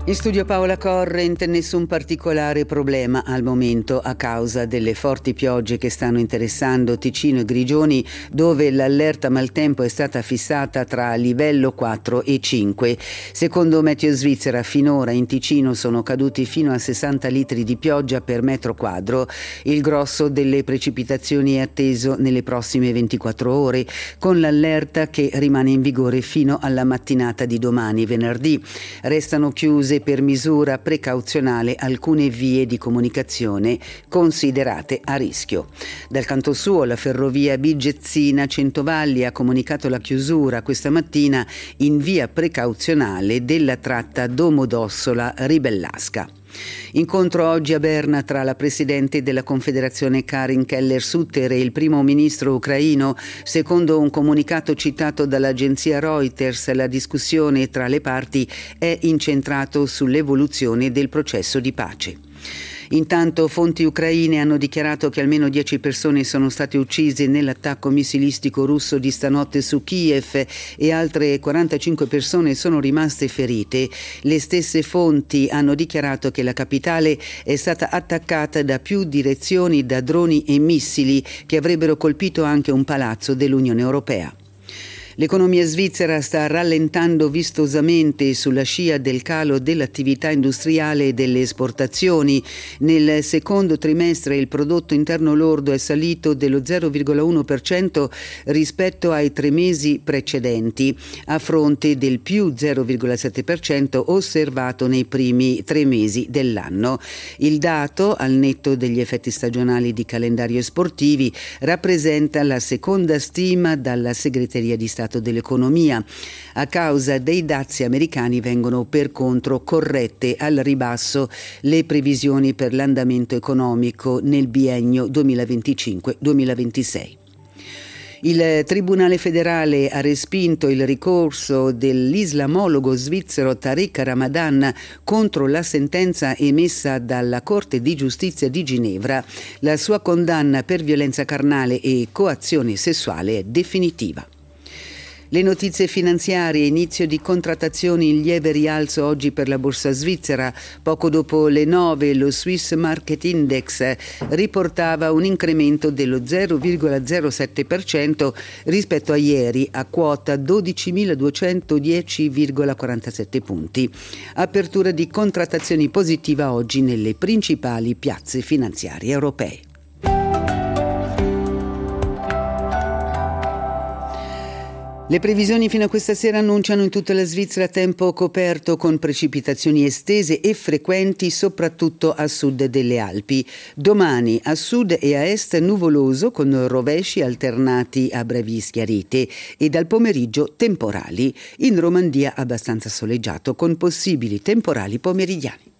In studio Paola Corrent, nessun particolare problema al momento a causa delle forti piogge che stanno interessando Ticino e Grigioni, dove l'allerta maltempo è stata fissata tra livello 4 e 5. Secondo Meteo Svizzera, finora in Ticino sono caduti fino a 60 litri di pioggia per metro quadro. Il grosso delle precipitazioni è atteso nelle prossime 24 ore, con l'allerta che rimane in vigore fino alla mattinata di domani, venerdì. Restano chiuse per misura precauzionale alcune vie di comunicazione considerate a rischio. Dal canto suo, la ferrovia Bigezzina-Centovalli ha comunicato la chiusura questa mattina in via precauzionale della tratta Domodossola-Ribellasca. Incontro oggi a Berna tra la presidente della Confederazione Karin Keller-Sutter e il primo ministro ucraino. Secondo un comunicato citato dall'agenzia Reuters, la discussione tra le parti è incentrato sull'evoluzione del processo di pace. Intanto fonti ucraine hanno dichiarato che almeno 10 persone sono state uccise nell'attacco missilistico russo di stanotte su Kiev e altre 45 persone sono rimaste ferite. Le stesse fonti hanno dichiarato che la capitale è stata attaccata da più direzioni da droni e missili che avrebbero colpito anche un palazzo dell'Unione Europea. L'economia svizzera sta rallentando vistosamente sulla scia del calo dell'attività industriale e delle esportazioni. Nel secondo trimestre il prodotto interno lordo è salito dello 0,1% rispetto ai 3 mesi precedenti, a fronte del più 0,7% osservato nei primi 3 mesi dell'anno. Il dato, al netto degli effetti stagionali di calendario sportivi, rappresenta la seconda stima dalla Segreteria di Stato dell'Economia. A causa dei dazi americani vengono per contro corrette al ribasso le previsioni per l'andamento economico nel biennio 2025-2026. Il Tribunale federale ha respinto il ricorso dell'islamologo svizzero Tariq Ramadan contro la sentenza emessa dalla Corte di Giustizia di Ginevra. La sua condanna per violenza carnale e coazione sessuale è definitiva. Le notizie finanziarie: inizio di contrattazioni in lieve rialzo oggi per la borsa svizzera. Poco dopo le 9 lo Swiss Market Index riportava un incremento dello 0,07% rispetto a ieri, a quota 12.210,47 punti. Apertura di contrattazioni positiva oggi nelle principali piazze finanziarie europee. Le previsioni fino a questa sera annunciano in tutta la Svizzera tempo coperto con precipitazioni estese e frequenti soprattutto a sud delle Alpi. Domani a sud e a est nuvoloso con rovesci alternati a brevi schiarite e dal pomeriggio temporali. In Romandia abbastanza soleggiato con possibili temporali pomeridiani.